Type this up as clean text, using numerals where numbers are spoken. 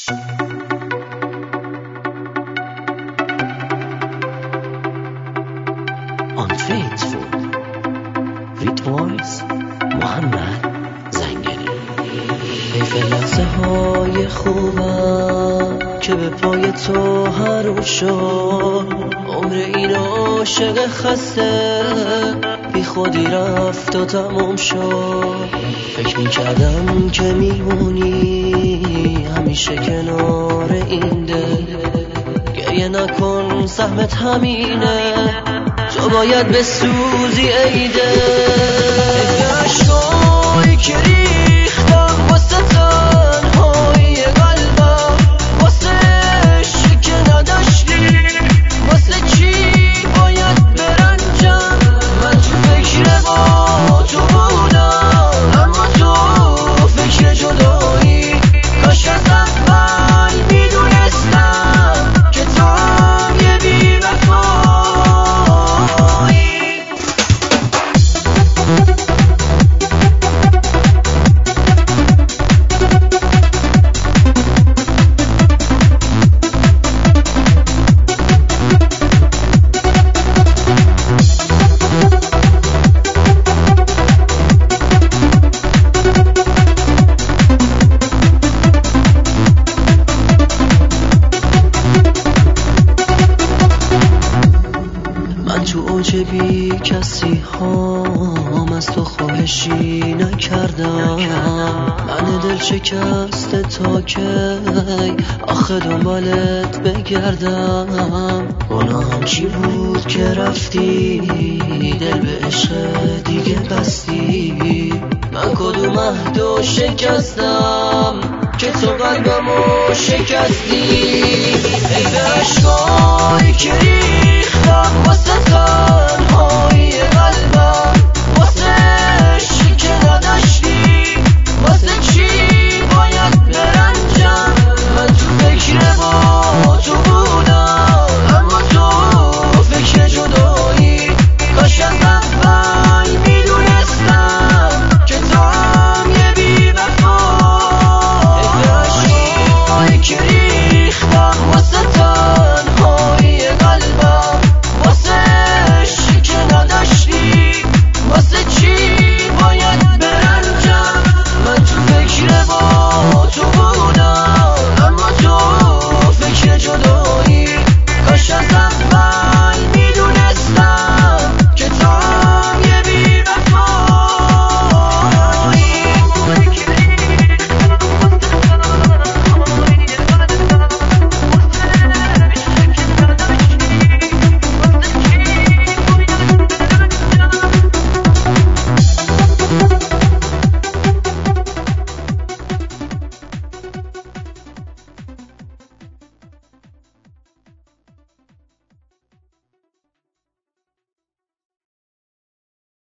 Unfaithful with voice محمد زنگری. حیف لحظه های خوبم که به پای تو حروم شد. عمر این عاشق خسته بی خودی رفت و تموم شد. فکر میکردم که میمونی همیشه کنار این دل. گریه نکن سهمت همینه، تو باید بسوزی ای دل. عشقایی که ریختم واسه تنهایی قلبم، واسه عشقی که نداشتی، واسه چی باید برنجم؟ من تو فکر با تو بودم، اما تو فکر جدایی. کاش از اول میدونستم که تو یه بی وفایی. تو اوج بی کسی هام از تو خواهشی نکردم. من دل شکسته تا کی آخه دنبالت بگردم؟ گناهم چی بود که رفتی دل به عشق دیگه بستی؟ من کدوم عهدو شکستم که تو قلبمو شکستی؟ ای به عشقایی که ریختم واسه تنهایی قلبم،